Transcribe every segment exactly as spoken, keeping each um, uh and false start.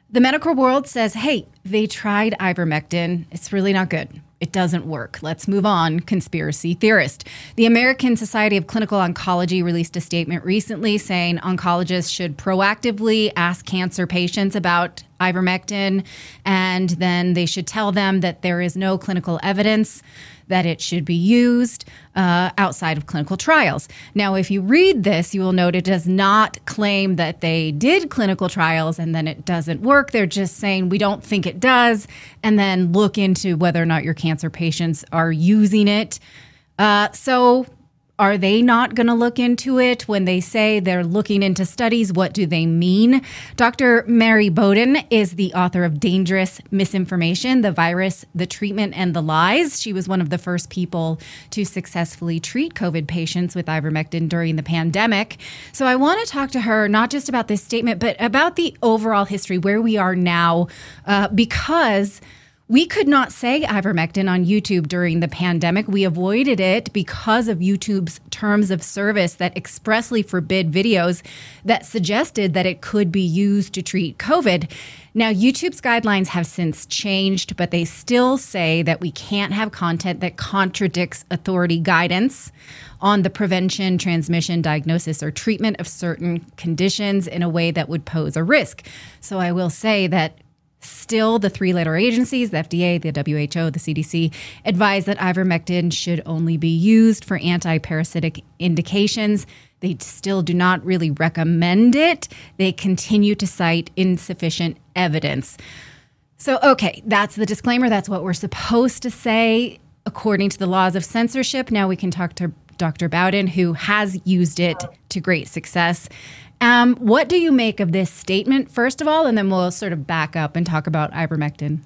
The medical world says, hey, they tried ivermectin. It's really not good. It doesn't work. Let's move on, conspiracy theorist. The American Society of Clinical Oncology released a statement recently saying oncologists should proactively ask cancer patients about ivermectin, and then they should tell them that there is no clinical evidence that it should be used uh, outside of clinical trials. Now, if you read this, you will note it does not claim that they did clinical trials and then it doesn't work. They're just saying we don't think it does, and then look into whether or not your cancer patients are using it. Uh, so are they not going to look into it? When they say they're looking into studies, what do they mean? Doctor Mary Bowden is the author of Dangerous Misinformation, The Virus, the Treatment, and the Lies. She was one of the first people to successfully treat COVID patients with ivermectin during the pandemic. So I want to talk to her not just about this statement, but about the overall history, where we are now, uh, because we could not say ivermectin on YouTube during the pandemic. We avoided it because of YouTube's terms of service that expressly forbid videos that suggested that it could be used to treat COVID. Now, YouTube's guidelines have since changed, but they still say that we can't have content that contradicts authority guidance on the prevention, transmission, diagnosis, or treatment of certain conditions in a way that would pose a risk. So I will say that still, the three-letter agencies, the F D A, the W H O, the C D C, advise that ivermectin should only be used for anti-parasitic indications. They still do not really recommend it. They continue to cite insufficient evidence. So, okay, that's the disclaimer. That's what we're supposed to say according to the laws of censorship. Now we can talk to Doctor Bowden, who has used it to great success. Um, what do you make of this statement, first of all, and then we'll sort of back up and talk about ivermectin?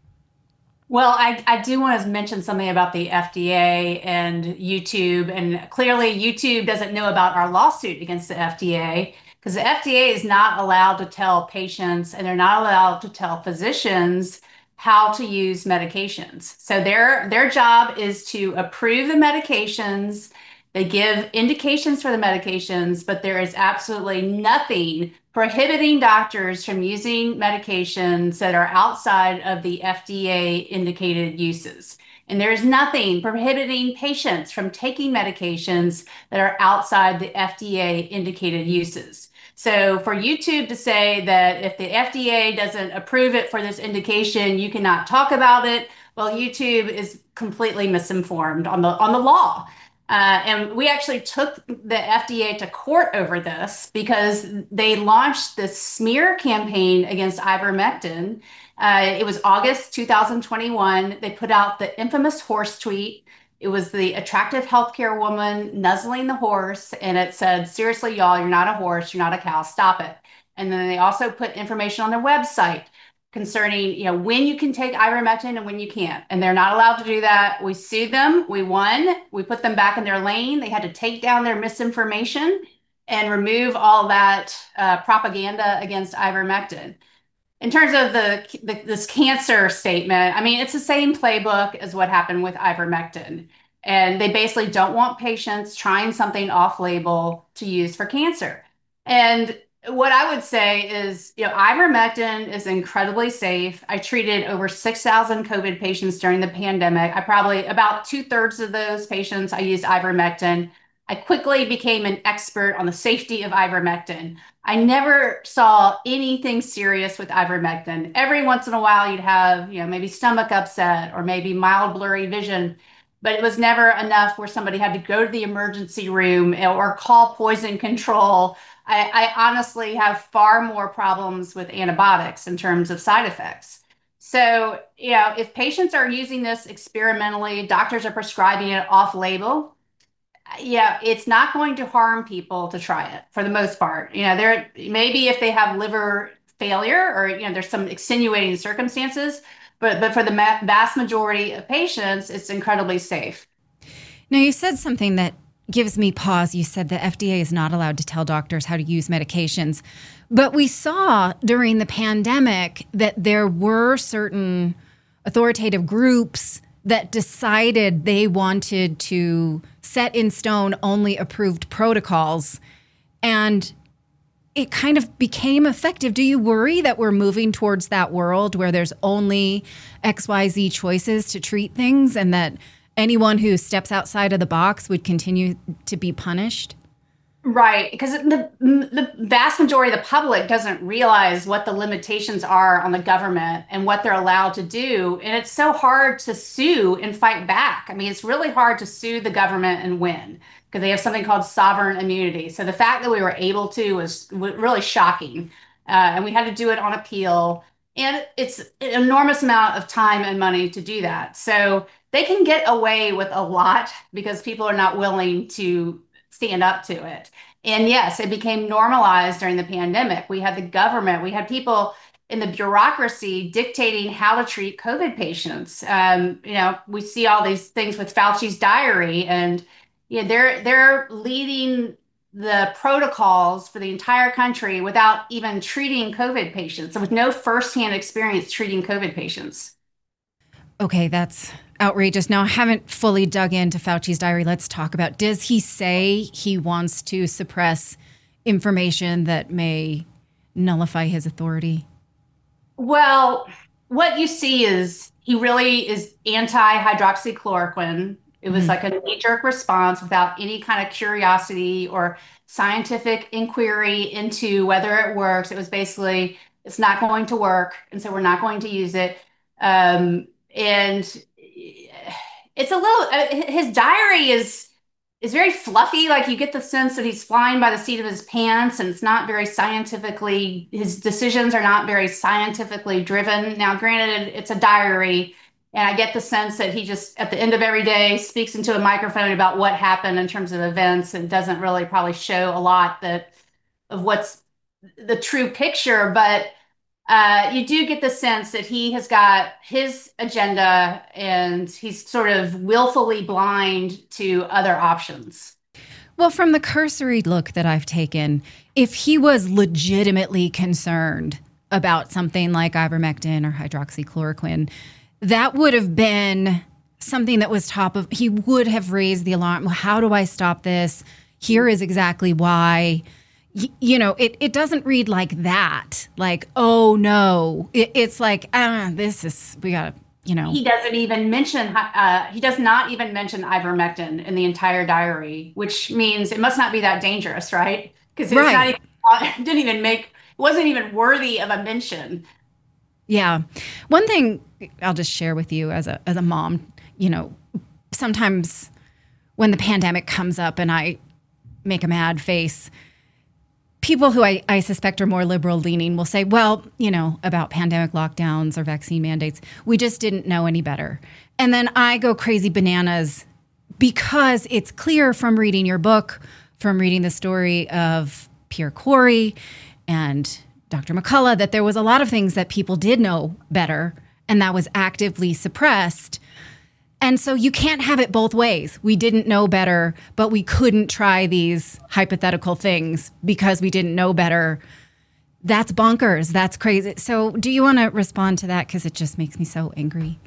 Well, I, I do want to mention something about the F D A and YouTube. And clearly, YouTube doesn't know about our lawsuit against the F D A, because the F D A is not allowed to tell patients and they're not allowed to tell physicians how to use medications. So their, their job is to approve the medications. They give indications for the medications, but there is absolutely nothing prohibiting doctors from using medications that are outside of the F D A indicated uses. And there's nothing prohibiting patients from taking medications that are outside the F D A indicated uses. So for YouTube to say that if the F D A doesn't approve it for this indication, you cannot talk about it, well, YouTube is completely misinformed on the on the law. Uh, and we actually took the F D A to court over this because they launched this smear campaign against ivermectin. Uh, it was August two thousand twenty-one. They put out the infamous horse tweet. It was the attractive healthcare woman nuzzling the horse, and it said, seriously, y'all, you're not a horse, you're not a cow, stop it. And then they also put information on their website concerning, you know, when you can take ivermectin and when you can't. And they're not allowed to do that. We sued them. We won. We put them back in their lane. They had to take down their misinformation and remove all that uh, propaganda against ivermectin. In terms of the, the this cancer statement, I mean, it's the same playbook as what happened with ivermectin. And they basically don't want patients trying something off-label to use for cancer. And what I would say is, you know, ivermectin is incredibly safe. I treated over six thousand COVID patients during the pandemic. I probably, about two thirds of those patients, I used ivermectin. I quickly became an expert on the safety of ivermectin. I never saw anything serious with ivermectin. Every once in a while, you'd have, you know, maybe stomach upset or maybe mild blurry vision, but it was never enough where somebody had to go to the emergency room or call poison control. I, I honestly have far more problems with antibiotics in terms of side effects. So, you know, if patients are using this experimentally, doctors are prescribing it off-label, yeah, it's not going to harm people to try it for the most part. You know, there maybe if they have liver failure or, you know, there's some extenuating circumstances, but but for the ma- vast majority of patients, it's incredibly safe. Now, you said something that gives me pause. You said the F D A is not allowed to tell doctors how to use medications. But we saw during the pandemic that there were certain authoritative groups that decided they wanted to set in stone only approved protocols. And it kind of became effective. Do you worry that we're moving towards that world where there's only X Y Z choices to treat things and that anyone who steps outside of the box would continue to be punished? Right, because the the vast majority of the public doesn't realize what the limitations are on the government and what they're allowed to do, and it's so hard to sue and fight back. I mean, it's really hard to sue the government and win because they have something called sovereign immunity. So the fact that we were able to was really shocking, uh, and we had to do it on appeal, and it's an enormous amount of time and money to do that. So they can get away with a lot because people are not willing to stand up to it. And yes, it became normalized during the pandemic. We had the government, we had people in the bureaucracy dictating how to treat COVID patients. Um, you know, we see all these things with Fauci's diary, and you know, they're they're leading the protocols for the entire country without even treating COVID patients, with no firsthand experience treating COVID patients. Okay, that's outrageous. Now, I haven't fully dug into Fauci's diary. Let's talk about, does he say he wants to suppress information that may nullify his authority? Well, what you see is he really is anti-hydroxychloroquine. It was Mhm. like a knee-jerk response without any kind of curiosity or scientific inquiry into whether it works. It was basically, it's not going to work, and so we're not going to use it. Um, and it's a little, uh, his diary is is very fluffy. Like you get the sense that he's flying by the seat of his pants, and it's not very scientifically, his decisions are not very scientifically driven. Now, granted, it's a diary, and I get the sense that he just, at the end of every day, speaks into a microphone about what happened in terms of events and doesn't really probably show a lot that of what's the true picture. But uh, you do get the sense that he has got his agenda and he's sort of willfully blind to other options. Well, from the cursory look that I've taken, if he was legitimately concerned about something like ivermectin or hydroxychloroquine, that would have been something that was top of, he would have raised the alarm. Well, how do I stop this? Here is exactly why. Y- you know, it, it doesn't read like that. Like, oh no. It, it's like, ah, this is, we got to, you know. He doesn't even mention, uh, he does not even mention ivermectin in the entire diary, which means it must not be that dangerous, right? Because it's not Right. even, it didn't even make, it wasn't even worthy of a mention. Yeah. One thing I'll just share with you as a as a mom, you know, sometimes when the pandemic comes up and I make a mad face, people who I, I suspect are more liberal leaning will say, well, you know, about pandemic lockdowns or vaccine mandates, we just didn't know any better. And then I go crazy bananas because it's clear from reading your book, from reading the story of Pierre Kory and Doctor McCullough, that there was a lot of things that people did know better and that was actively suppressed. And so you can't have it both ways. We didn't know better, but we couldn't try these hypothetical things because we didn't know better. That's bonkers. That's crazy. So do you want to respond to that? Because it just makes me so angry.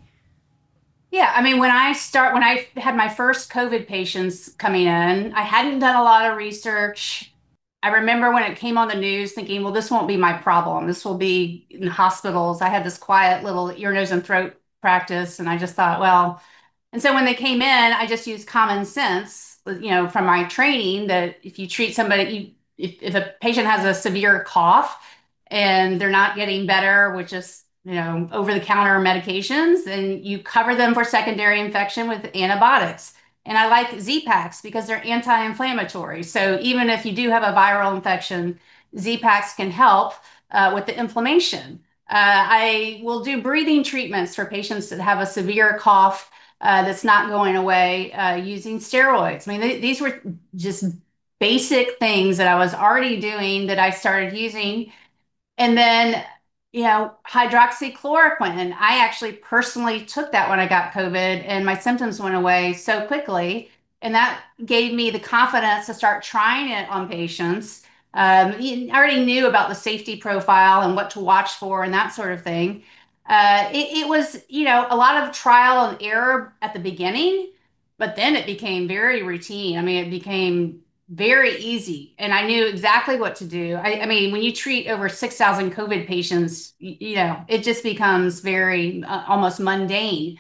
Yeah, I mean, when I start, when I had my first COVID patients coming in, I hadn't done a lot of research. I remember when it came on the news thinking, well, this won't be my problem. This will be in hospitals. I had this quiet little ear, nose, and throat practice, and I just thought, well, and so when they came in, I just used common sense, you know, from my training that if you treat somebody, you, if, if a patient has a severe cough and they're not getting better, which is, you know, over-the-counter medications, then you cover them for secondary infection with antibiotics. And I like Z-Paks because they're anti-inflammatory. So even if you do have a viral infection, Z-Paks can help uh, with the inflammation. Uh, I will do breathing treatments for patients that have a severe cough uh, that's not going away uh, using steroids. I mean, th- these were just basic things that I was already doing that I started using. And then, you know, hydroxychloroquine, I actually personally took that when I got COVID and my symptoms went away so quickly. And that gave me the confidence to start trying it on patients. Um, I already knew about the safety profile and what to watch for and that sort of thing. Uh, it, it was, you know, a lot of trial and error at the beginning, but then it became very routine. I mean, it became very easy. And I knew exactly what to do. I, I mean, when you treat over six thousand COVID patients, you, you know, it just becomes very uh, almost mundane.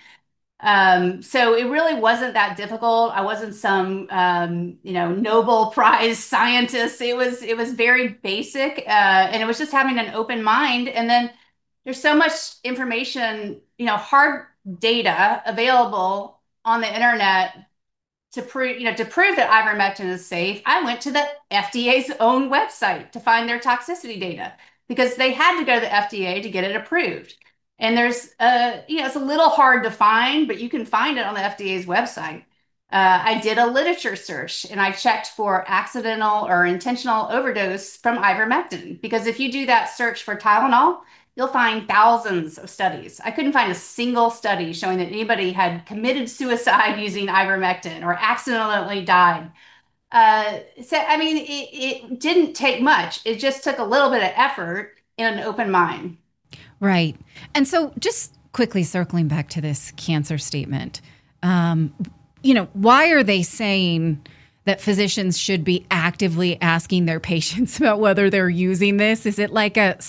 Um, so it really wasn't that difficult. I wasn't some, um, you know, Nobel Prize scientist. It was, it was very basic, uh, and it was just having an open mind. And then there's so much information, you know, hard data available on the internet to prove, you know, to prove that ivermectin is safe. I went to the F D A's own website to find their toxicity data because they had to go to the F D A to get it approved. And there's, uh, you know, it's a little hard to find, but you can find it on the F D A's website. Uh, I did a literature search and I checked for accidental or intentional overdose from ivermectin because if you do that search for Tylenol, you'll find thousands of studies. I couldn't find a single study showing that anybody had committed suicide using ivermectin or accidentally died. Uh, so, I mean, it, it didn't take much. It just took a little bit of effort and an open mind. Right. And so just quickly circling back to this cancer statement, um, you know, why are they saying that physicians should be actively asking their patients about whether they're using this? Is it like a,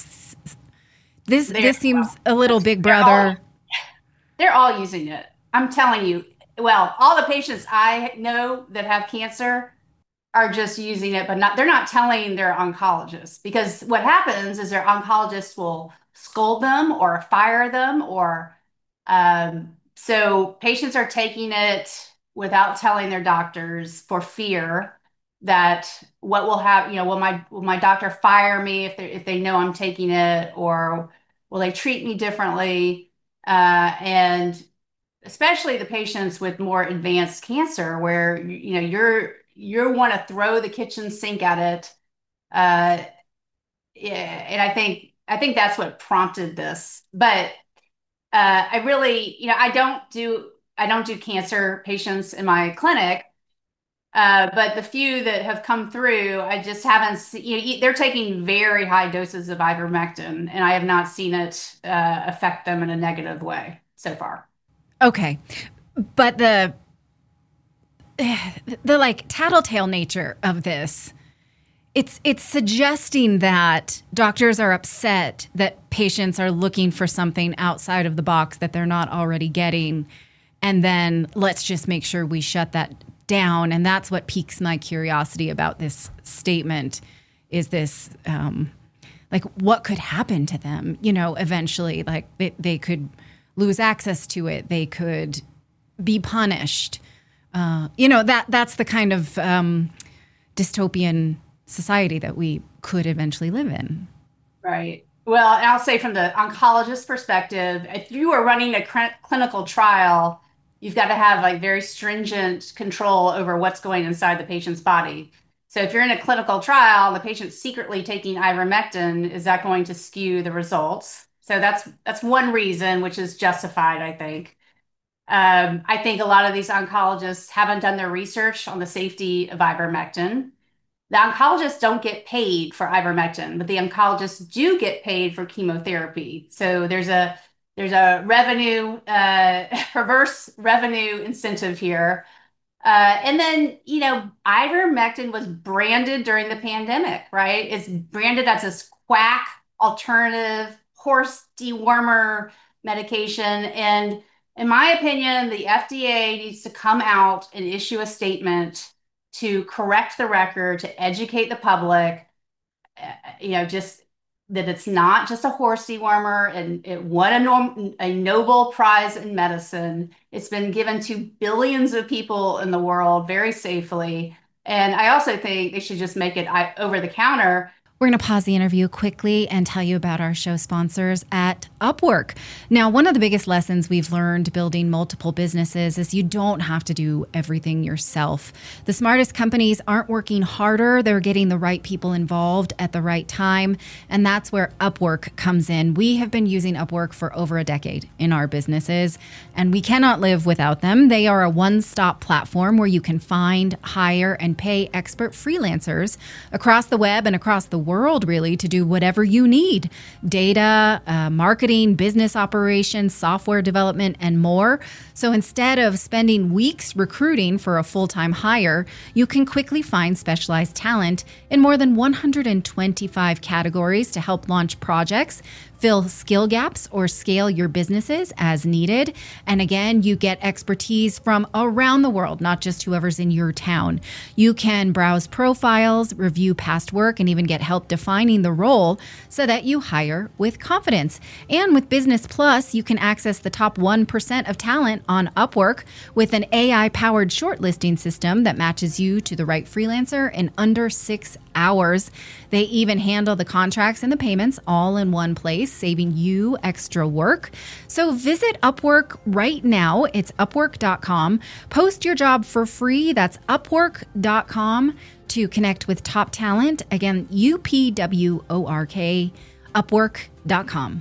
this, they're, this seems a little big brother. They're all, they're all using it. I'm telling you, well, all the patients I know that have cancer are just using it, but not, they're not telling their oncologists because what happens is their oncologists will scold them or fire them or, um, so patients are taking it without telling their doctors for fear that what will happen, you know, will my, will my doctor fire me if they, if they know I'm taking it, or will they treat me differently? Uh, and especially the patients with more advanced cancer where, you know, you're, you want to throw the kitchen sink at it. Uh, yeah, and I think, I think that's what prompted this, but uh, I really, you know, I don't do, I don't do cancer patients in my clinic, uh, but the few that have come through, I just haven't seen, you know, they're taking very high doses of ivermectin, and I have not seen it uh, affect them in a negative way so far. Okay. But the, the like tattletale nature of this, It's it's suggesting that doctors are upset that patients are looking for something outside of the box that they're not already getting. And then let's just make sure we shut that down. And that's what piques my curiosity about this statement is this, um, like, what could happen to them, you know, eventually? Like, they, they could lose access to it. They could be punished. Uh, you know, that that's the kind of um, dystopian society that we could eventually live in. Right. Well, and I'll say from the oncologist perspective, if you are running a cl- clinical trial, you've got to have like very stringent control over what's going inside the patient's body. So if you're in a clinical trial, the patient's secretly taking ivermectin, is that going to skew the results? So that's that's one reason, which is justified, I think. Um, I think a lot of these oncologists haven't done their research on the safety of ivermectin. The oncologists don't get paid for ivermectin, but the oncologists do get paid for chemotherapy. So there's a there's a revenue, uh, perverse revenue incentive here. Uh, and then, you know, ivermectin was branded during the pandemic, right? It's branded as this quack alternative horse dewormer medication. And in my opinion, the F D A needs to come out and issue a statement to correct the record, to educate the public, uh, you know, just that it's not just a horse dewormer, and it won a, norm, a Nobel Prize in medicine. It's been given to billions of people in the world very safely. And I also think they should just make it over the counter. We're going to pause the interview quickly and tell you about our show sponsors at Upwork. Now, one of the biggest lessons we've learned building multiple businesses is you don't have to do everything yourself. The smartest companies aren't working harder. They're getting the right people involved at the right time. And that's where Upwork comes in. We have been using Upwork for over a decade in our businesses, and we cannot live without them. They are a one-stop platform where you can find, hire, and pay expert freelancers across the web and across the world. world, really, to do whatever you need: data, uh, marketing, business operations, software development, and more. So instead of spending weeks recruiting for a full-time hire, you can quickly find specialized talent in more than one hundred twenty-five categories to help launch projects, fill skill gaps, or scale your businesses as needed. And again, you get expertise from around the world, not just whoever's in your town. You can browse profiles, review past work, and even get help defining the role so that you hire with confidence. And with Business Plus, you can access the top one percent of talent on Upwork with an A I-powered shortlisting system that matches you to the right freelancer in under six hours. They even handle the contracts and the payments all in one place, saving you extra work. So visit Upwork right now. It's upwork dot com. Post your job for free. That's upwork dot com to connect with top talent. Again, U P W O R K, upwork dot com.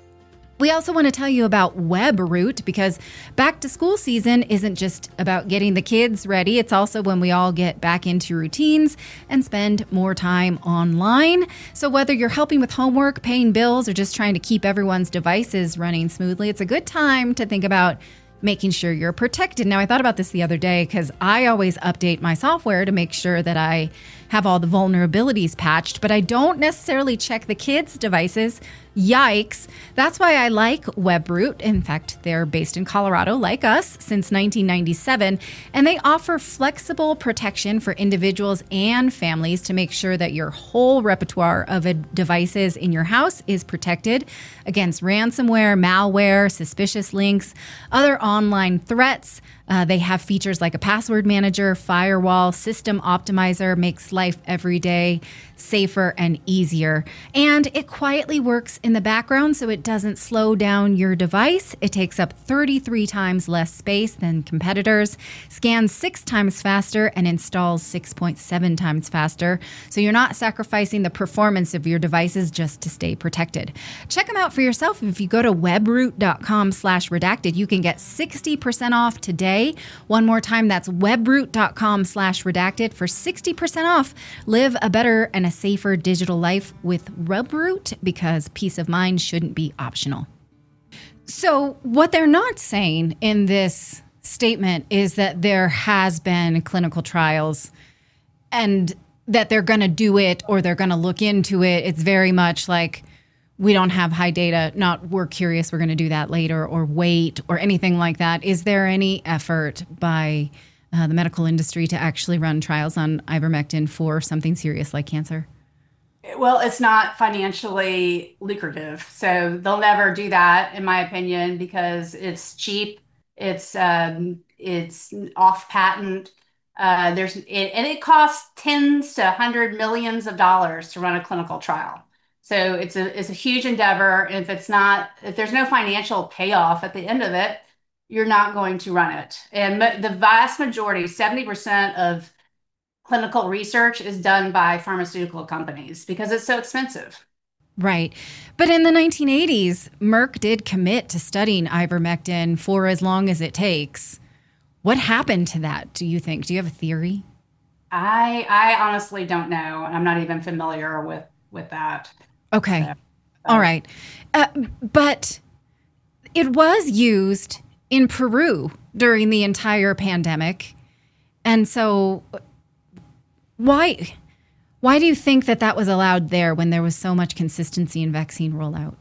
We also want to tell you about Webroot, because back to school season isn't just about getting the kids ready. It's also when we all get back into routines and spend more time online. So whether you're helping with homework, paying bills, or just trying to keep everyone's devices running smoothly, it's a good time to think about making sure you're protected. Now, I thought about this the other day because I always update my software to make sure that I have all the vulnerabilities patched, but I don't necessarily check the kids' devices. Yikes. That's why I like Webroot. In fact, they're based in Colorado, like us, since nineteen ninety-seven, and they offer flexible protection for individuals and families to make sure that your whole repertoire of devices in your house is protected against ransomware, malware, suspicious links, other online threats. Uh, they have features like a password manager, firewall, system optimizer, makes life every day safer and easier. And it quietly works in the background so it doesn't slow down your device. It takes up thirty-three times less space than competitors, scans six times faster, and installs six point seven times faster. So you're not sacrificing the performance of your devices just to stay protected. Check them out for yourself. If you go to webroot dot com slash redacted, you can get sixty percent off today. One more time, that's webroot dot com slash redacted for sixty percent off. Live a better and a safer digital life with Webroot, because peace of mind shouldn't be optional. So what they're not saying in this statement is that there has been clinical trials and that they're going to do it or they're going to look into it. It's very much like, we don't have high data, not we're curious, we're going to do that later, or wait, or anything like that. Is there any effort by uh, the medical industry to actually run trials on ivermectin for something serious like cancer? Well, it's not financially lucrative, so they'll never do that, in my opinion, because it's cheap, it's um, it's off patent. Uh, there's it, and it costs tens to hundred millions of dollars to run a clinical trial. So it's a it's a huge endeavor. And if it's not, if there's no financial payoff at the end of it, you're not going to run it. And the vast majority, seventy percent of clinical research is done by pharmaceutical companies because it's so expensive. Right. But in the nineteen eighties, Merck did commit to studying ivermectin for as long as it takes. What happened to that, do you think? Do you have a theory? I I honestly don't know. I'm not even familiar with, with that. Okay. So, All right. Uh, but it was used in Peru during the entire pandemic. And so why why do you think that that was allowed there when there was so much consistency in vaccine rollout?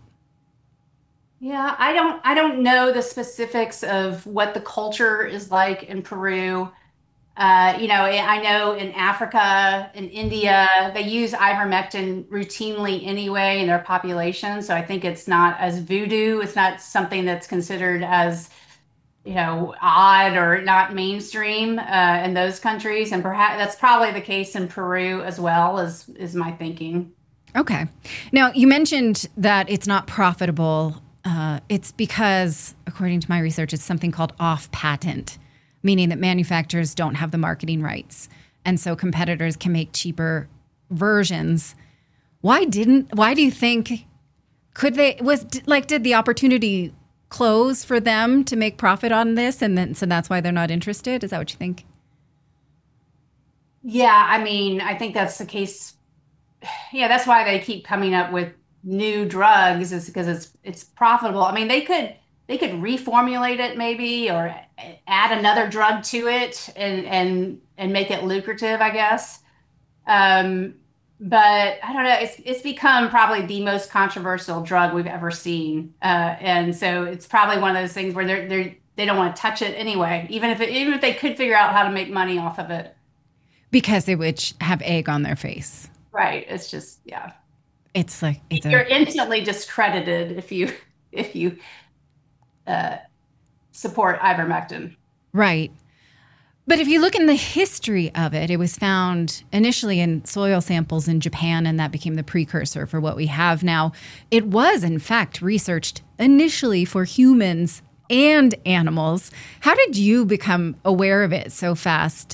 Yeah, I don't I don't know the specifics of what the culture is like in Peru. Uh, you know, I know in Africa, in India, they use ivermectin routinely anyway in their population. So I think it's not as voodoo. It's not something that's considered as, you know, odd or not mainstream uh, in those countries. And perhaps that's probably the case in Peru as well, is, is my thinking. Okay. Now, you mentioned that it's not profitable. Uh, it's because, according to my research, it's something called off-patent, meaning that manufacturers don't have the marketing rights. And so competitors can make cheaper versions. Why didn't, why do you think, could they, was like, did the opportunity close for them to make profit on this? And then, so that's why they're not interested? Is that what you think? Yeah, I mean, I think that's the case yeah, that's why they keep coming up with new drugs is because it's it's profitable. I mean, they could they could reformulate it maybe or add another drug to it and and and make it lucrative, I guess. Um, but I don't know. It's it's become probably the most controversial drug we've ever seen, uh, and so it's probably one of those things where they're they're they don't want to touch it anyway, even if it, even if they could figure out how to make money off of it. Because they would sh- have egg on their face. Right. It's just yeah. It's like it's You're a instantly discredited if you if you uh, support ivermectin. right. But if you look in the history of it, it was found initially in soil samples in Japan, and that became the precursor for what we have now. It was, in fact, researched initially for humans and animals. How did you become aware of it so fast?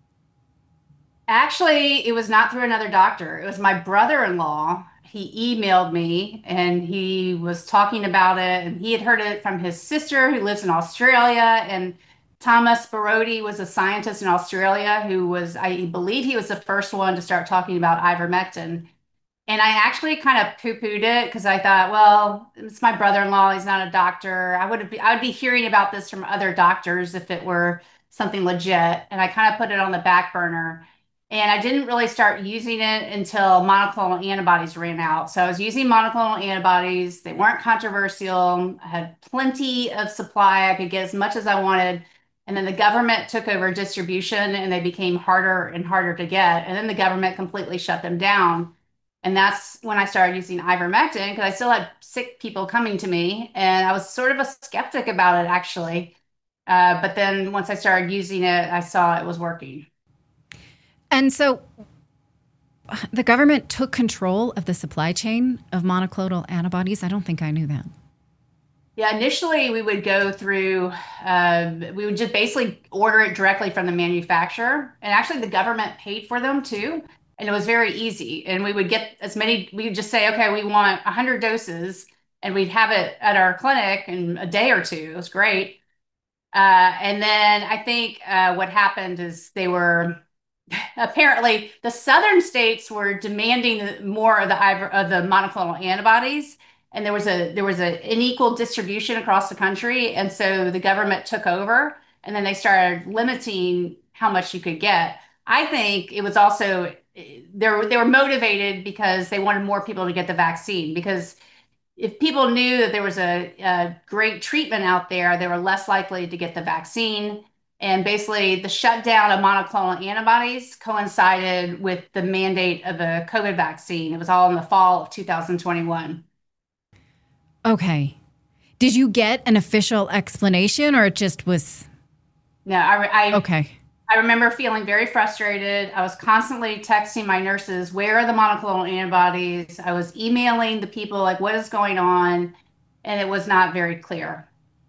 Actually, it was not through another doctor. It was my brother-in-law. He emailed me and he was talking about it, and he had heard it from his sister who lives in Australia. And Thomas Borody was a scientist in Australia who was, I believe he was the first one to start talking about ivermectin. And I actually kind of poo-pooed it because I thought, well, it's my brother-in-law. He's not a doctor. I would be, I would be hearing about this from other doctors if it were something legit. And I kind of put it on the back burner. And I didn't really start using it until monoclonal antibodies ran out. So I was using monoclonal antibodies. They weren't controversial. I had plenty of supply. I could get as much as I wanted. And then the government took over distribution and they became harder and harder to get. And then the government completely shut them down. And that's when I started using ivermectin because I still had sick people coming to me. And I was sort of a skeptic about it, actually. Uh, but then once I started using it, I saw it was working. And so the government took control of the supply chain of monoclonal antibodies. I don't think I knew that. Yeah, initially we would go through, uh, we would just basically order it directly from the manufacturer. And actually, the government paid for them too. And it was very easy. And we would get as many, we would just say, okay, we want one hundred doses. And we'd have it at our clinic in a day or two. It was great. Uh, and then I think uh, what happened is they were apparently the southern states were demanding more of the of the monoclonal antibodies, and there was a there was an unequal distribution across the country, and so the government took over, and then they started limiting how much you could get. I think it was also they were they were motivated because they wanted more people to get the vaccine because if people knew that there was a, a great treatment out there, they were less likely to get the vaccine. And basically, the shutdown of monoclonal antibodies coincided with the mandate of the COVID vaccine. It was all in the fall of two thousand twenty-one. Okay. Did you get an official explanation or it just was No, I, I, okay? I remember feeling very frustrated. I was constantly texting my nurses, where are the monoclonal antibodies? I was emailing the people, like, what is going on? And it was not very clear.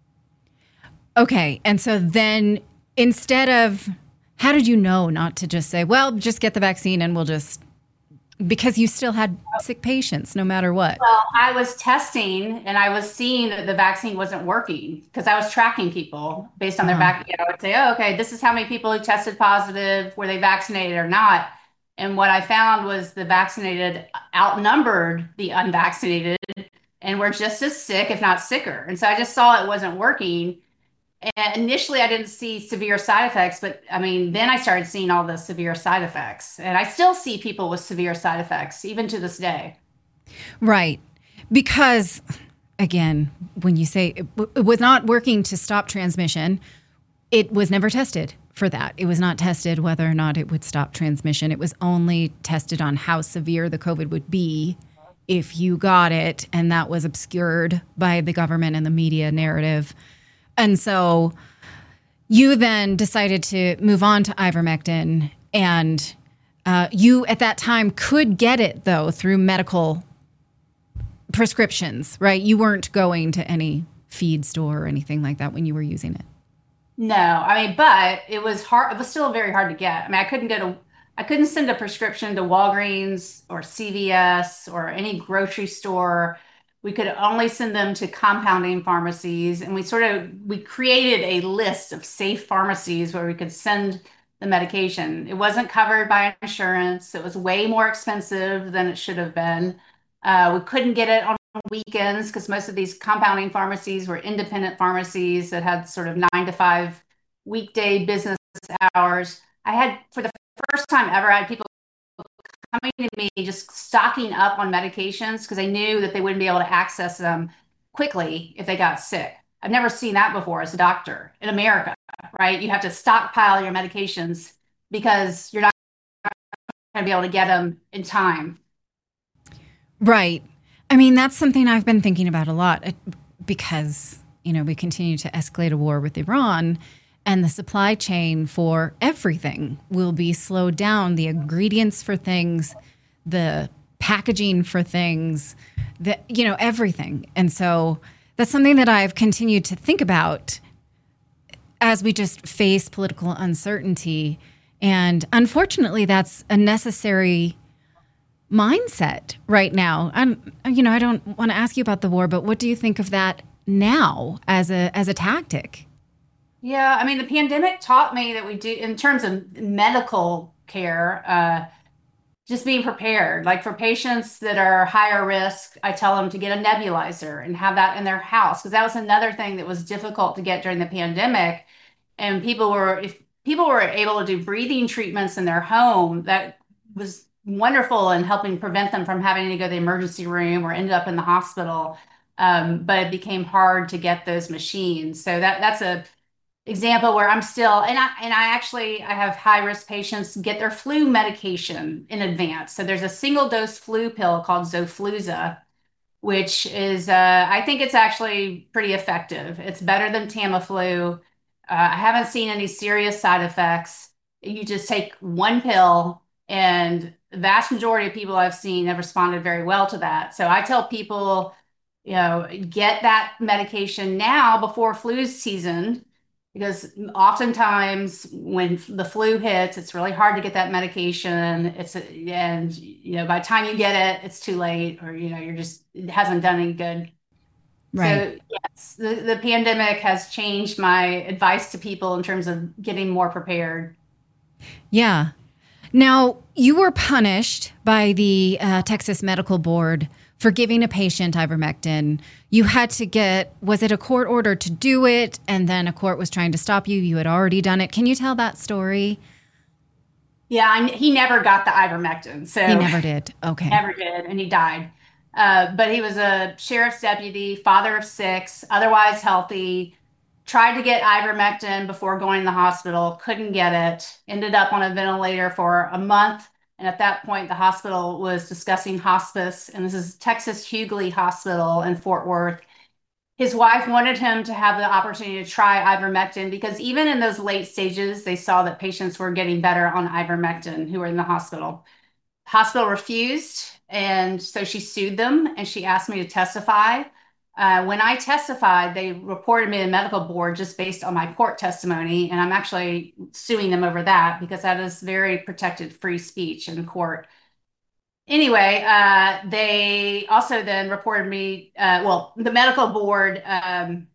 Okay. And so then instead of, how did you know not to just say, well, just get the vaccine and we'll just, because you still had sick patients no matter what? Well, I was testing and I was seeing that the vaccine wasn't working because I was tracking people based on their Uh-huh. back. You know, I would say, oh, okay, this is how many people who tested positive, were they vaccinated or not? And what I found was the vaccinated outnumbered the unvaccinated and were just as sick, if not sicker. And so I just saw it wasn't working. And initially, I didn't see severe side effects, but I mean, then I started seeing all the severe side effects. And I still see people with severe side effects, even to this day. Right. Because again, when you say it, w- it was not working to stop transmission, it was never tested for that. It was not tested whether or not it would stop transmission. It was only tested on how severe the COVID would be if you got it. And that was obscured by the government and the media narrative. And so you then decided to move on to ivermectin. And uh, you, at that time, could get it, though, through medical prescriptions, right? You weren't going to any feed store or anything like that when you were using it. No, I mean, but it was hard. It was still very hard to get. I mean, I couldn't go to, I couldn't send a prescription to Walgreens or C V S or any grocery store. We could only send them to compounding pharmacies. And we sort of, we created a list of safe pharmacies where we could send the medication. It wasn't covered by insurance. It was way more expensive than it should have been. Uh, we couldn't get it on weekends because most of these compounding pharmacies were independent pharmacies that had sort of nine to five weekday business hours. I had, for the first time ever, I had people coming to me just stocking up on medications because they knew that they wouldn't be able to access them quickly if they got sick. I've never seen that before as a doctor in America, right? You have to stockpile your medications because you're not going to be able to get them in time. Right. I mean, that's something I've been thinking about a lot uh, because, you know, we continue to escalate a war with Iran, and the supply chain for everything will be slowed down. The ingredients for things, the packaging for things, the, you know, everything. And so that's something that I've continued to think about as we just face political uncertainty. And unfortunately, that's a necessary mindset right now. I'm, you know, I don't want to ask you about the war, but what do you think of that now as a as a tactic? Yeah, I mean, the pandemic taught me that we do, in terms of medical care, uh, just being prepared. Like for patients that are higher risk, I tell them to get a nebulizer and have that in their house because that was another thing that was difficult to get during the pandemic. And people were, if people were able to do breathing treatments in their home, that was wonderful in helping prevent them from having to go to the emergency room or end up in the hospital. Um, but it became hard to get those machines. So that that's a example where I'm still, and I and I actually I have high risk patients get their flu medication in advance. So there's a single dose flu pill called Zofluza, which is uh, I think it's actually pretty effective. It's better than Tamiflu. Uh, I haven't seen any serious side effects. You just take one pill, and the vast majority of people I've seen have responded very well to that. So I tell people, you know, get that medication now before flu season because oftentimes when the flu hits, it's really hard to get that medication. It's and you know by the time you get it, it's too late, or you know you're just it hasn't done any good. Right. So yes, the, the pandemic has changed my advice to people in terms of getting more prepared. Yeah. Now, you were punished by the uh, Texas Medical Board for giving a patient ivermectin. You had to get, was it a court order to do it? And then a court was trying to stop you. You had already done it. Can you tell that story? Yeah, I, he never got the ivermectin, He so never did. Okay. never did, and he died. Uh, but he was a sheriff's deputy, father of six, otherwise healthy. Tried to get ivermectin before going to the hospital, couldn't get it. Ended up on a ventilator for a month, and at that point, the hospital was discussing hospice. And this is Texas Hughley Hospital in Fort Worth. His wife wanted him to have the opportunity to try ivermectin because even in those late stages, they saw that patients were getting better on ivermectin who were in the hospital. Hospital refused, and so she sued them and she asked me to testify. Uh, when I testified, they reported me to the medical board just based on my court testimony, and I'm actually suing them over that because that is very protected free speech in court. Anyway, uh, they also then reported me, uh, well, the medical board um,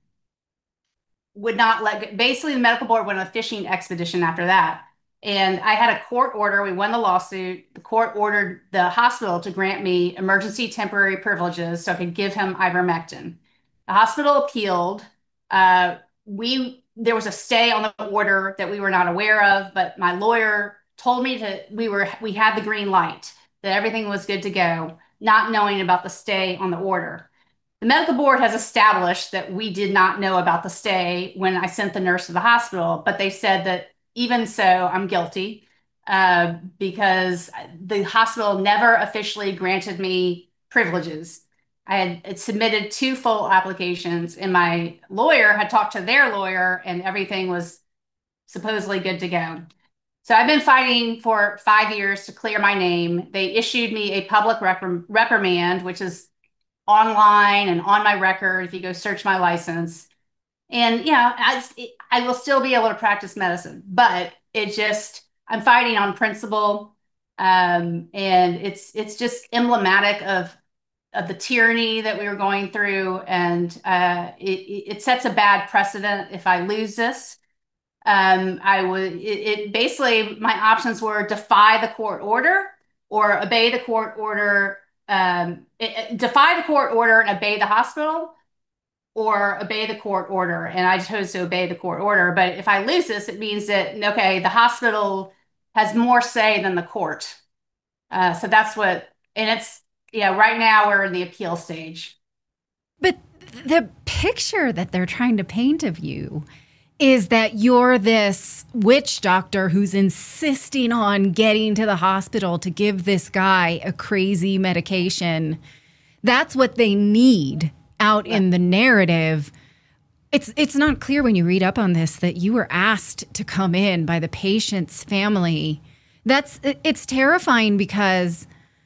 would not let, basically the medical board went on a fishing expedition after that. And I had a court order. We won the lawsuit. The court ordered the hospital to grant me emergency temporary privileges so I could give him ivermectin. The hospital appealed. Uh, we there was a stay on the order that we were not aware of, but my lawyer told me to we were we had the green light, that everything was good to go, not knowing about the stay on the order. The medical board has established that we did not know about the stay when I sent the nurse to the hospital, but they said that even so, I'm guilty uh, because the hospital never officially granted me privileges. I had, had submitted two full applications, and my lawyer had talked to their lawyer, and everything was supposedly good to go. So I've been fighting for five years to clear my name. They issued me a public reprim- reprimand, which is online and on my record if you go search my license. And, you know, I, I will still be able to practice medicine, but it just, I'm fighting on principle. Um, and it's, it's just emblematic of, of the tyranny that we were going through. And uh, it, it sets a bad precedent if I lose this. Um, I would, it, it basically, my options were defy the court order or obey the court order, um, it, it- defy the court order and obey the hospital or obey the court order. And I chose to obey the court order. But if I lose this, it means that, okay, the hospital has more say than the court. Uh, so that's what, and it's, yeah, right now we're in the appeal stage. But the picture that they're trying to paint of you is that you're this witch doctor who's insisting on getting to the hospital to give this guy a crazy medication. That's what they need out in the narrative. It's it's not clear when you read up on this that you were asked to come in by the patient's family. That's it's terrifying because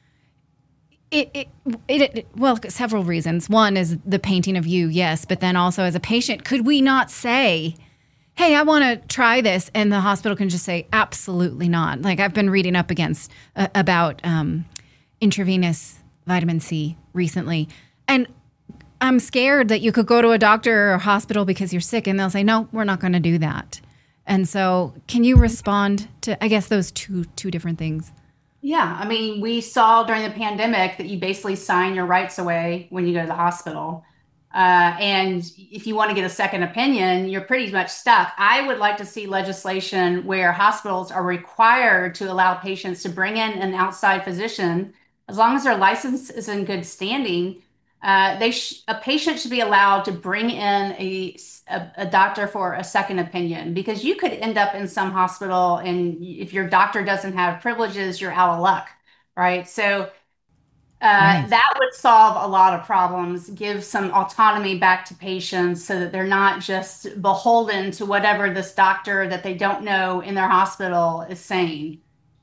It, it, it, it, well, several reasons. One is the painting of you, yes, but then also as a patient, could we not say, hey, I want to try this, and the hospital can just say, absolutely not. Like I've been reading up against uh, about um, intravenous vitamin C recently, and I'm scared that you could go to a doctor or a hospital because you're sick, and they'll say, no, we're not going to do that. And so, can you respond to, I guess, those two two different things? Yeah, I mean, we saw during the pandemic that you basically sign your rights away when you go to the hospital. Uh, and if you want to get a second opinion, you're pretty much stuck. I would like to see legislation where hospitals are required to allow patients to bring in an outside physician, as long as their license is in good standing. Uh, they sh a patient should be allowed to bring in a, a, a doctor for a second opinion because you could end up in some hospital and if your doctor doesn't have privileges, you're out of luck, right? So uh, Right. that would solve a lot of problems, give some autonomy back to patients so that they're not just beholden to whatever this doctor that they don't know in their hospital is saying.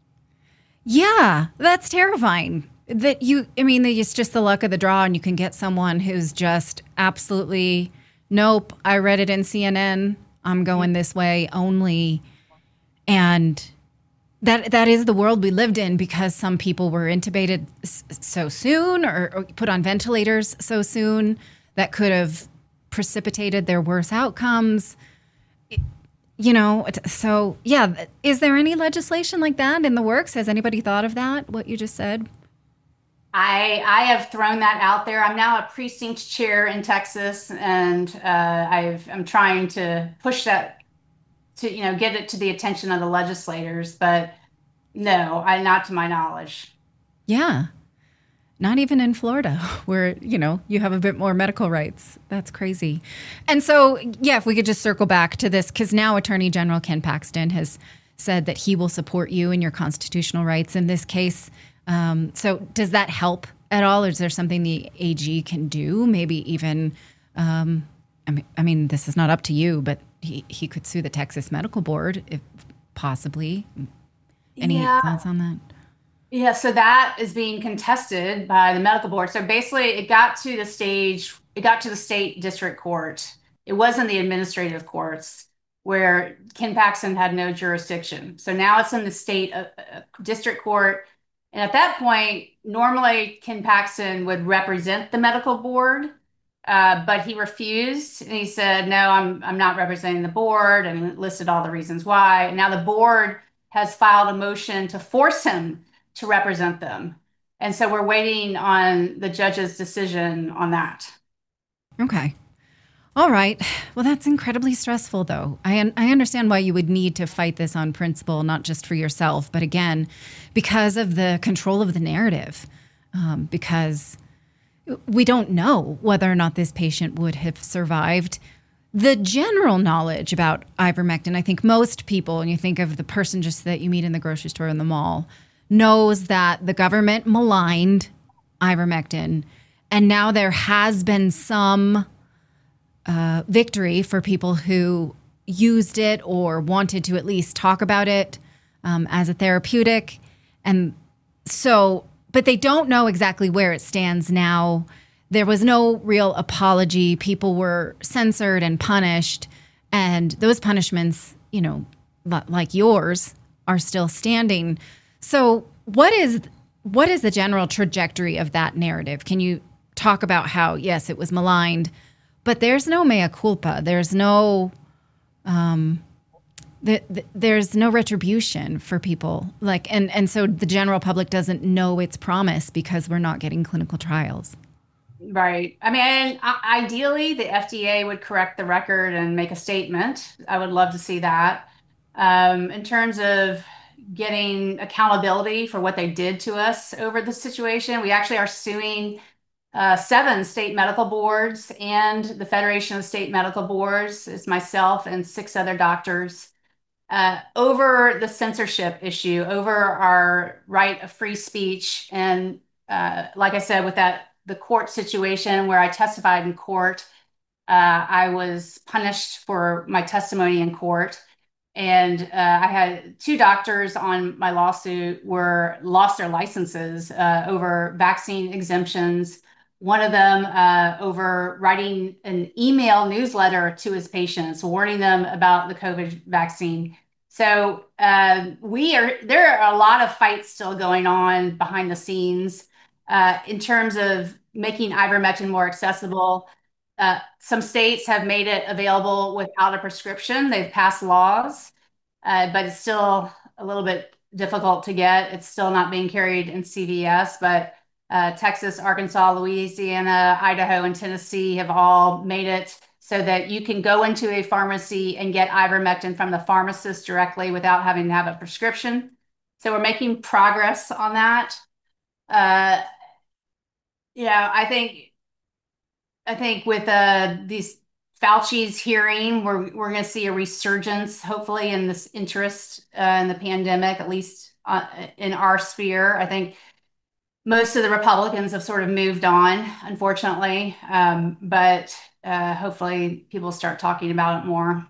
Yeah, that's terrifying. That you, I mean, it's just the luck of the draw, and you can get someone who's just absolutely, nope, I read it in C N N, I'm going this way only. And that that is the world we lived in because some people were intubated s- so soon or, or put on ventilators so soon that could have precipitated their worse outcomes. You know, so yeah, is there any legislation like that in the works? Has anybody thought of that, what you just said? I I have thrown that out there. I'm now a precinct chair in Texas, and uh, I've I'm trying to push that to you know get it to the attention of the legislators. But no, I not to my knowledge. Yeah. Not even in Florida, where, you know, you have a bit more medical rights. That's crazy. And so, yeah, if we could just circle back to this, because now Attorney General Ken Paxton has said that he will support you in your constitutional rights in this case. Um, so does that help at all? Or is there something the A G can do? Maybe even, um, I mean, I mean, this is not up to you, but he, he could sue the Texas Medical Board if possibly. Any Yeah, thoughts on that? yeah. So that is being contested by the medical board. So basically, it got to the stage. It got to the state district court. It wasn't the administrative courts where Ken Paxton had no jurisdiction. So now it's in the state uh, uh, district court. And at that point, normally Ken Paxton would represent the medical board, uh, but he refused. And he said, no, I'm, I'm not representing the board, and listed all the reasons why. And now the board has filed a motion to force him to represent them. And so we're waiting on the judge's decision on that. Okay. All right. Well, that's incredibly stressful, though. I un- I understand why you would need to fight this on principle, not just for yourself, but again, because of the control of the narrative. Um, because we don't know whether or not this patient would have survived. The general knowledge about ivermectin, I think most people, when you think of the person just that you meet in the grocery store in the mall, knows that the government maligned ivermectin, and now there has been some uh, victory for people who used it or wanted to at least talk about it um, as a therapeutic. And so, but they don't know exactly where it stands now. There was no real apology. People were censored and punished. And those punishments, you know, li- like yours, are still standing. So what is what is the general trajectory of that narrative? Can you talk about how, yes, it was maligned, but there's no mea culpa. There's no, um, The, the, there's no retribution for people. Like, and, and so the general public doesn't know its promise because we're not getting clinical trials. Right. I mean, I- ideally, the F D A would correct the record and make a statement. I would love to see that. Um, in terms of getting accountability for what they did to us over the situation, we actually are suing uh, seven state medical boards and the Federation of State Medical Boards. It's myself and six other doctors uh, over the censorship issue, over our right of free speech. And uh, like I said, with that, the court situation where I testified in court, uh, I was punished for my testimony in court. And uh, I had two doctors on my lawsuit were lost their licenses uh, over vaccine exemptions. One of them uh, over writing an email newsletter to his patients, warning them about the COVID vaccine. So uh, we are there are a lot of fights still going on behind the scenes uh, in terms of making ivermectin more accessible. Uh, some states have made it available without a prescription. They've passed laws, uh, but it's still a little bit difficult to get. It's still not being carried in C V S, but uh, Texas, Arkansas, Louisiana, Idaho, and Tennessee have all made it so that you can go into a pharmacy and get ivermectin from the pharmacist directly without having to have a prescription. So we're making progress on that. Uh, yeah, I think I think with uh, these Fauci's hearing, we're we're going to see a resurgence, hopefully, in this interest uh, in the pandemic, at least uh, in our sphere. I think most of the Republicans have sort of moved on, unfortunately, um, but uh, hopefully people start talking about it more.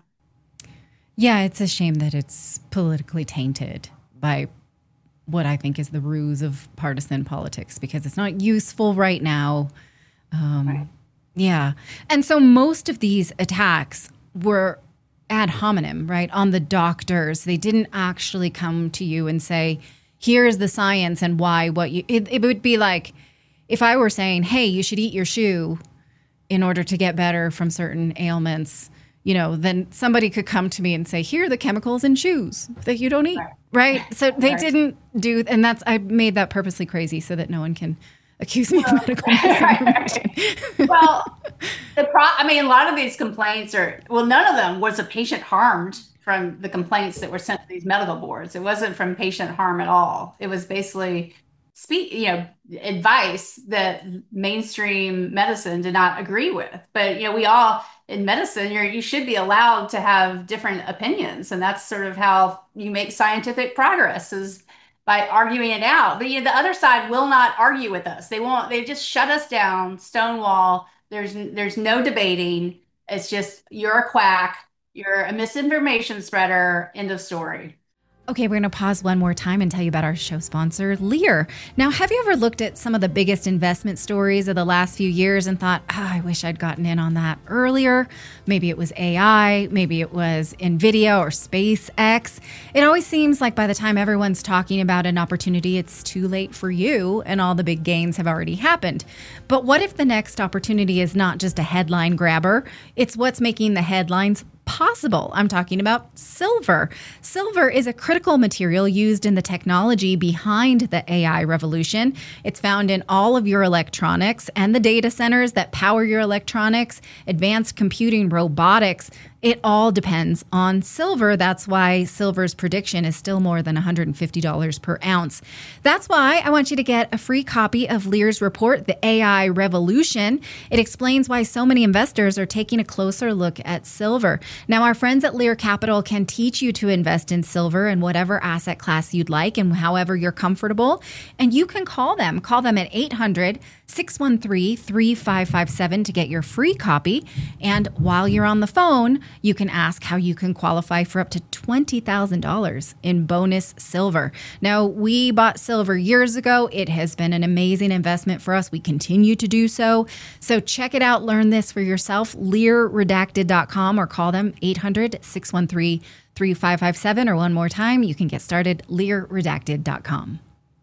Yeah, it's a shame that it's politically tainted by what I think is the ruse of partisan politics, because it's not useful right now. Um, right. Yeah. And so most of these attacks were ad hominem, right, on the doctors. They didn't actually come to you and say, here's the science and why what you, it, it would be like if I were saying, hey, you should eat your shoe in order to get better from certain ailments, you know, then somebody could come to me and say, here are the chemicals in shoes that you don't eat, right? right? So they right. didn't do, and that's, I made that purposely crazy so that no one can accuse me well, of medical misinformation. Well, the pro, I mean, a lot of these complaints are, well, none of them was a patient harmed from the complaints that were sent to these medical boards. It wasn't from patient harm at all. It was basically speak, you know, advice that mainstream medicine did not agree with. But, you know, we all in medicine, you're, you should be allowed to have different opinions. And that's sort of how you make scientific progress, is by arguing it out. But you know, the other side will not argue with us. They won't, they just shut us down, stonewall. There's, there's no debating. It's just, you're a quack. You're a misinformation spreader. End of story. Okay, we're going to pause one more time and tell you about our show sponsor, Lear. Now, have you ever looked at some of the biggest investment stories of the last few years and thought, oh, I wish I'd gotten in on that earlier? Maybe it was A I, maybe it was NVIDIA or SpaceX. It always seems like by the time everyone's talking about an opportunity, it's too late for you and all the big gains have already happened. But what if the next opportunity is not just a headline grabber? It's what's making the headlines possible. I'm talking about silver. Silver is a critical material used in the technology behind the A I revolution. It's found in all of your electronics and the data centers that power your electronics, advanced computing, robotics. It all depends on silver. That's why silver's prediction is still more than one hundred fifty dollars per ounce. That's why I want you to get a free copy of Lear's report, The A I Revolution. It explains why so many investors are taking a closer look at silver. Now, our friends at Lear Capital can teach you to invest in silver in whatever asset class you'd like and however you're comfortable. And you can call them. Call them at eight hundred, six one three, three five five seven to get your free copy. And while you're on the phone, you can ask how you can qualify for up to twenty thousand dollars in bonus silver. Now, we bought silver years ago. It has been an amazing investment for us. We continue to do so. So check it out. Learn this for yourself. lear redacted dot com or call them eight hundred, six one three, three five five seven, or one more time, you can get started, lear redacted dot com.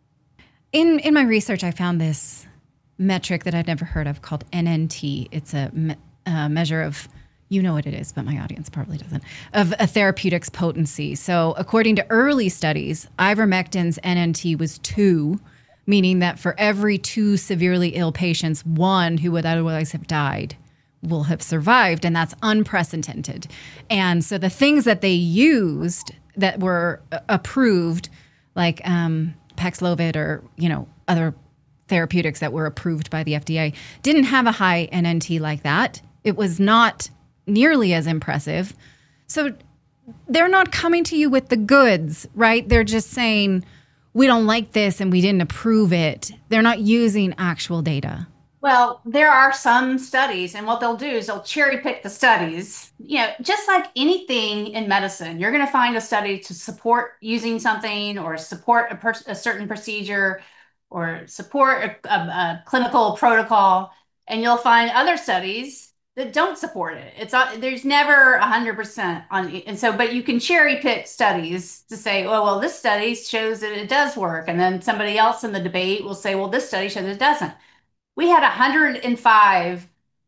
In, in my research, I found this metric that I'd never heard of called N N T. It's a me- uh, measure of You know what it is, but my audience probably doesn't, of a therapeutic's potency. So according to early studies, ivermectin's N N T was two, meaning that for every two severely ill patients, one who would otherwise have died will have survived, and that's unprecedented. And so the things that they used that were approved, like um, Paxlovid or, you know, other therapeutics that were approved by the F D A, didn't have a high N N T like that. It was not nearly as impressive. So they're not coming to you with the goods, right? They're just saying, we don't like this and we didn't approve it. They're not using actual data. Well, there are some studies, and what they'll do is they'll cherry pick the studies. You know, just like anything in medicine, you're going to find a study to support using something or support a, per- a certain procedure or support a, a, a clinical protocol, and you'll find other studies that don't support it. It's not, there's never a hundred percent on, and so, but you can cherry pick studies to say, oh, well, this study shows that it does work, and then somebody else in the debate will say, well, this study shows it doesn't. We had one hundred five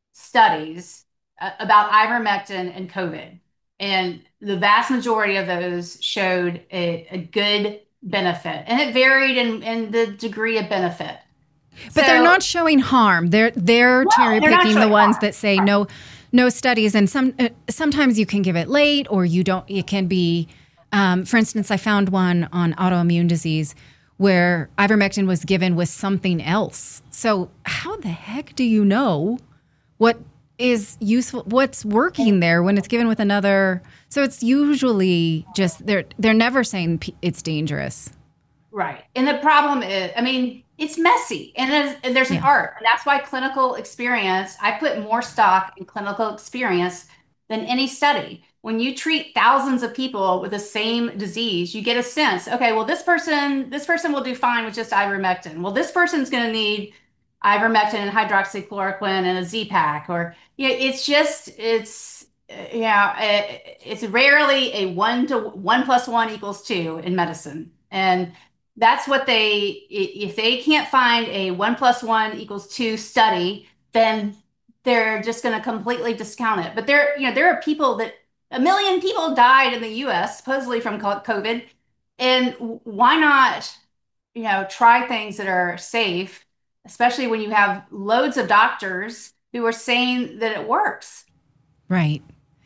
studies uh, about ivermectin and COVID, and the vast majority of those showed a, a good benefit, and it varied in, in the degree of benefit. But So- they're not showing harm. They're they're No, cherry they're not picking the showing ones harm. that say no, no studies. And some uh, sometimes you can give it late, or you don't. It can be, um, for instance, I found one on autoimmune disease where ivermectin was given with something else. So how the heck do you know what is useful, what's working there when it's given with another? So it's usually just they're they're never saying p- it's dangerous. Right. And the problem is, I mean, it's messy, and there's, and there's an Yeah. art. And that's why clinical experience, I put more stock in clinical experience than any study. When you treat thousands of people with the same disease, you get a sense, okay, well, this person, this person will do fine with just ivermectin. Well, this person's going to need ivermectin and hydroxychloroquine and a Z-Pak, or, you know, it's just, it's, uh, yeah, it, it's rarely a one to one plus one equals two in medicine. And that's what they, i- if they can't find a one plus one equals two study, then they're just going to completely discount it. But there, you know, there are people that a million people died in the U S supposedly from co- COVID, and w- why not, you know, try things that are safe, especially when you have loads of doctors who are saying that it works. Right.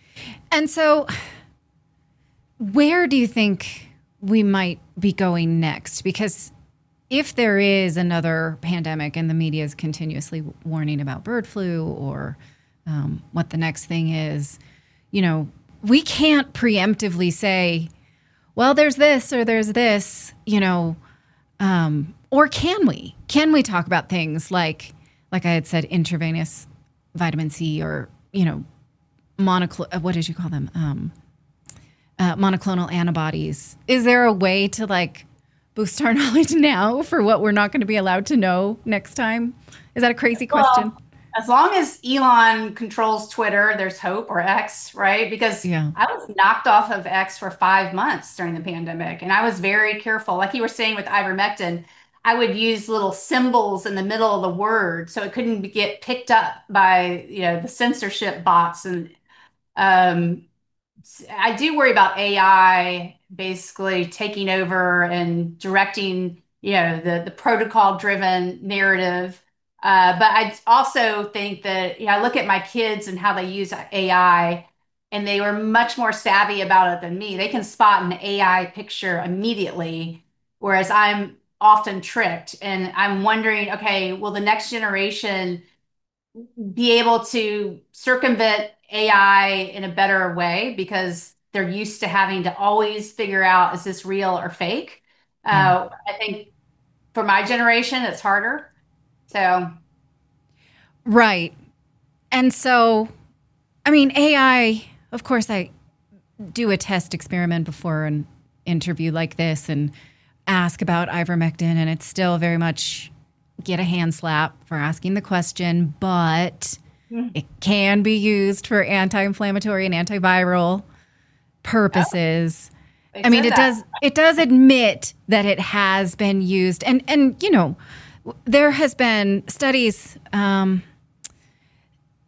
And so where do you think we might be going next? Because if there is another pandemic and the media is continuously warning about bird flu or um, what the next thing is, you know, we can't preemptively say, well, there's this or there's this, you know, um, or can we? Can we talk about things like, like I had said, intravenous vitamin C or, you know, monoclonal, what did you call them? Um, uh, monoclonal antibodies. Is there a way to like boost our knowledge now for what we're not going to be allowed to know next time? Is that a crazy question? Well, as long as Elon controls Twitter, there's hope, or X, right? Because Yeah. I was knocked off of X for five months during the pandemic, and I was very careful. Like you were saying with ivermectin, I would use little symbols in the middle of the word so it couldn't be- get picked up by, you know, the censorship bots. And um, I do worry about A I basically taking over and directing, you know, the the protocol driven narrative. Uh, but I also think that, you know, I look at my kids and how they use A I, and they were much more savvy about it than me. They can spot an A I picture immediately, whereas I'm often tricked. And I'm wondering, okay, will the next generation be able to circumvent A I in a better way because they're used to having to always figure out, is this real or fake? Yeah. Uh, I think for my generation, it's harder. So, Right. And so, I mean, A I, of course, I do a test experiment before an interview like this and ask about ivermectin, and it's still very much get a hand slap for asking the question, but it can be used for anti-inflammatory and antiviral purposes. they I mean, said it that. does it does admit that it has been used, and and you know, there has been studies. Um,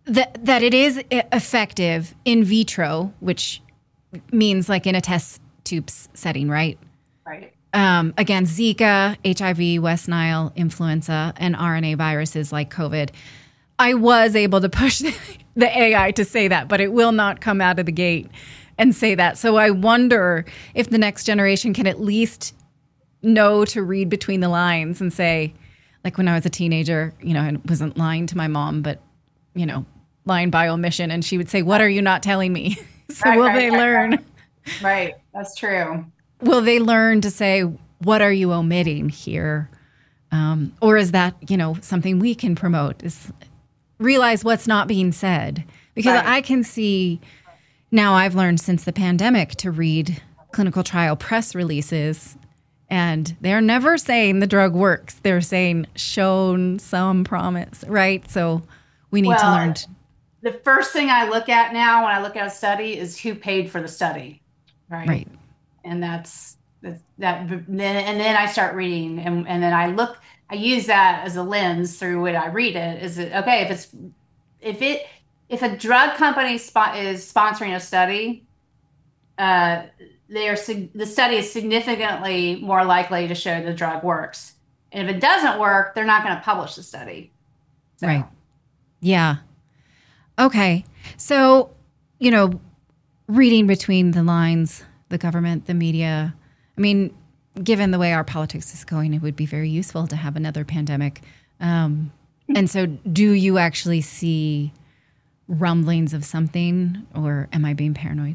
That that it is effective in vitro, which means like in a test tube setting, right? Right. Um, against Zika, H I V, West Nile, influenza, and R N A viruses like COVID. I was able to push the A I to say that, but it will not come out of the gate and say that. So I wonder if the next generation can at least know to read between the lines and say, like when I was a teenager, you know, I wasn't lying to my mom, but, you know, lying by omission. And she would say, what are you not telling me? So right, will right, they right, learn? Right. right. That's true. Will they learn to say, what are you omitting here? Um, or is that, you know, something we can promote is realize what's not being said? Because right. I can see now I've learned since the pandemic to read clinical trial press releases, and they're never saying the drug works. They're saying shown some promise, right? So we need well, to learn. To- the first thing I look at now when I look at a study is who paid for the study, right? Right. And that's that, that then and then I start reading, and, and then I look, I use that as a lens through what I read it. Is it okay if it's if it if a drug company spot is sponsoring a study, uh, they are the study is significantly more likely to show the drug works. And if it doesn't work, they're not going to publish the study. So. Right. Yeah. Okay. So, you know, reading between the lines, the government, the media, I mean, given the way our politics is going, it would be very useful to have another pandemic. Um, and so do you actually see rumblings of something, or am I being paranoid?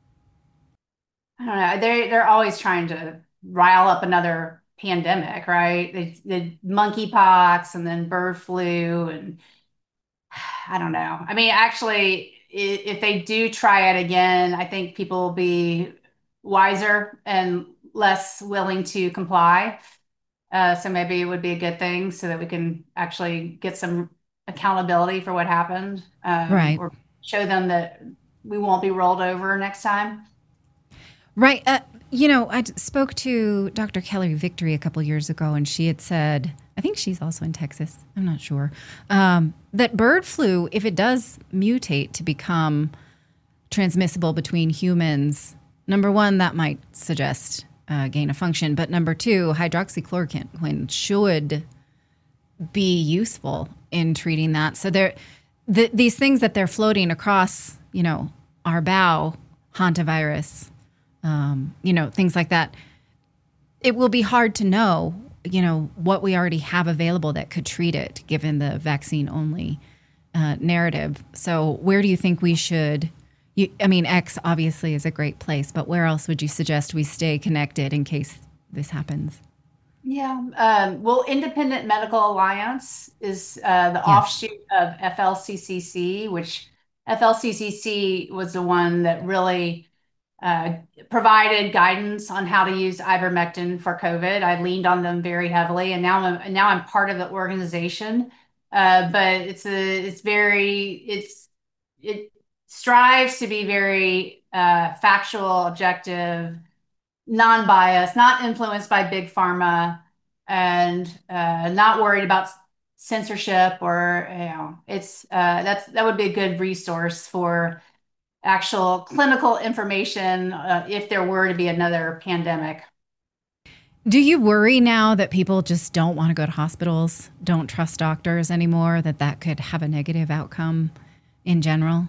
I don't know. They're, they're always trying to rile up another pandemic, right? The, the monkeypox and then bird flu. And I don't know. I mean, actually, if they do try it again, I think people will be wiser and less willing to comply. Uh, so maybe it would be a good thing so that we can actually get some accountability for what happened. Um, right. Or show them that we won't be rolled over next time. Right. Uh, you know, I spoke to Doctor Kelly Victory a couple years ago, and she had said, I think she's also in Texas, I'm not sure, um, that bird flu, if it does mutate to become transmissible between humans, number one, that might suggest uh, gain of function. But number two, hydroxychloroquine should be useful in treating that. So there, the, these things that they're floating across, you know, our bow, hantavirus, um, you know, things like that, it will be hard to know, you know, what we already have available that could treat it, given the vaccine-only uh, narrative. So where do you think we should... You, I mean, X obviously is a great place, but where else would you suggest we stay connected in case this happens? Yeah. Um, well, Independent Medical Alliance is uh, the yeah. offshoot of F L C C C, which F L C C C was the one that really uh, provided guidance on how to use ivermectin for COVID. I leaned on them very heavily, and now I'm now I'm part of the organization. Uh, but it's a it's very it's it. strives to be very uh, factual, objective, non-biased, not influenced by big pharma, and uh, not worried about censorship or, you know, it's uh, that's that would be a good resource for actual clinical information uh, if there were to be another pandemic. Do you worry now that people just don't want to go to hospitals, don't trust doctors anymore, that that could have a negative outcome in general?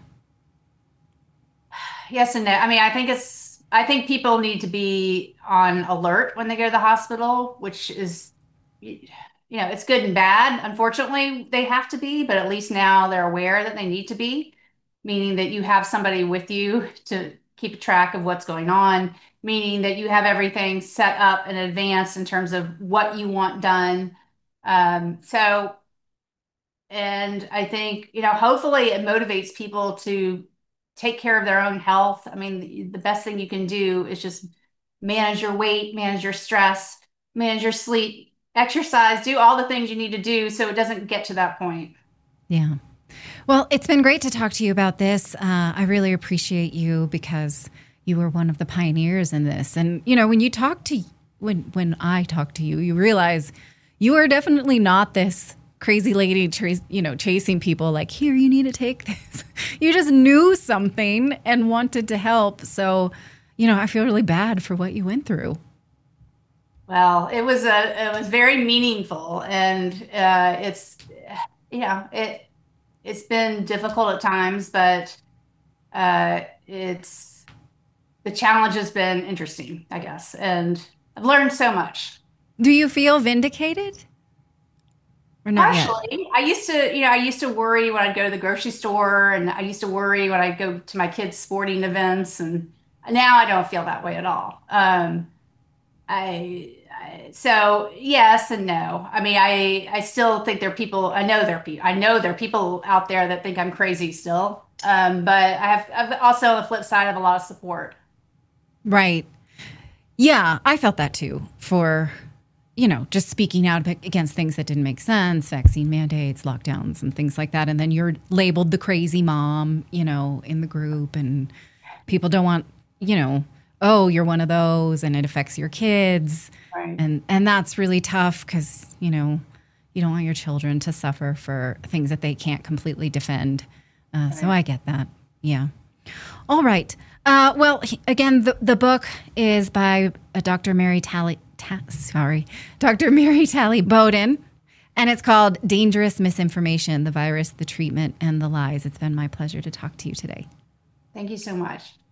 Yes and no. I mean, I think it's, I think people need to be on alert when they go to the hospital, which is, you know, it's good and bad. Unfortunately, they have to be, but at least now they're aware that they need to be, meaning that you have somebody with you to keep track of what's going on, meaning that you have everything set up in advance in terms of what you want done. Um, so, and I think, you know, hopefully it motivates people to take care of their own health. I mean, the, the best thing you can do is just manage your weight, manage your stress, manage your sleep, exercise, do all the things you need to do so it doesn't get to that point. Yeah. Well, it's been great to talk to you about this. Uh, I really appreciate you because you were one of the pioneers in this. And, you know, when you talk to, when, when I talk to you, you realize you are definitely not this crazy lady, tra- you know, chasing people like, here, you need to take this. You just knew something and wanted to help. So, you know, I feel really bad for what you went through. Well, it was a it was very meaningful, and uh, it's yeah it it's been difficult at times, but uh, it's the challenge has been interesting, I guess, and I've learned so much. Do you feel vindicated or not yet? Partially, I used to, you know, I used to worry when I'd go to the grocery store, and I used to worry when I'd go to my kids' sporting events, and now I don't feel that way at all. Um, I, I so yes and no. I mean, I I still think there are people. I know there are people. I know there are people out there that think I'm crazy still. Um, but I have I've also on the flip side, I have a lot of support. Right. Yeah, I felt that too for, you know, just speaking out against things that didn't make sense, vaccine mandates, lockdowns, and things like that. And then you're labeled the crazy mom, you know, in the group, and people don't want, you know, oh, you're one of those, and it affects your kids. Right. And and that's really tough because, you know, you don't want your children to suffer for things that they can't completely defend. Uh, right. So I get that. Yeah. All right. Uh, well, again, the, the book is by uh, Doctor Mary Talley, Ta- sorry, Doctor Mary Talley Bowden, and it's called Dangerous Misinformation, the Virus, the Treatment, and the Lies. It's been my pleasure to talk to you today. Thank you so much.